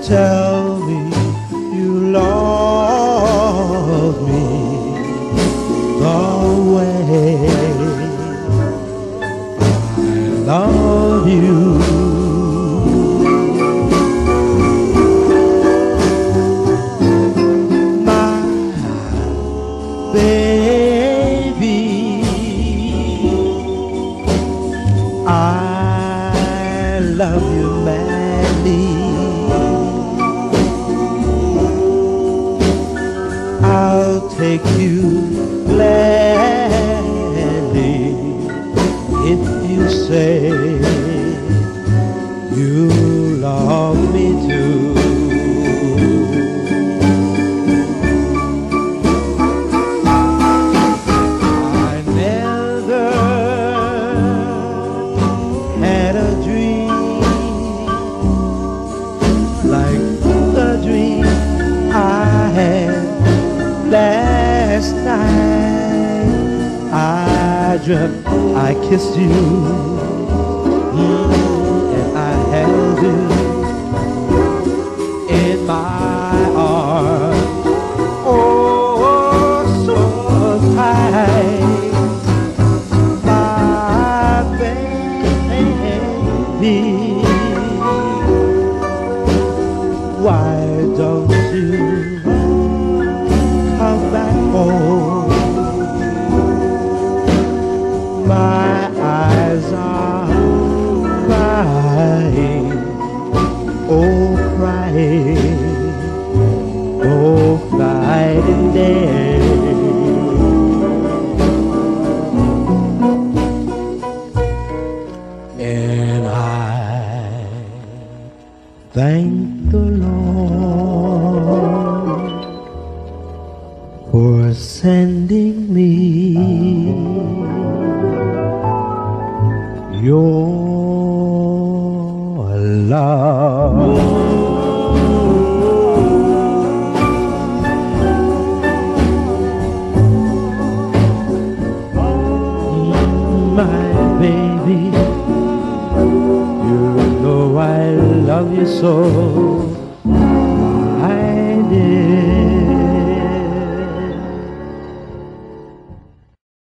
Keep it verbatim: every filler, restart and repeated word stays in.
tell me you love me the way I love you. My baby, I love you madly. I'll take you gladly if you say you love me too. I never had a dream like the dream I had last night. I dreamt I kissed you, mm, and I held you in my arms, oh, so tight. My baby, why don't you come back home? My eyes are crying, oh crying, oh night and day. And I thank the Lord for sending me your love. My baby, you know I love you so.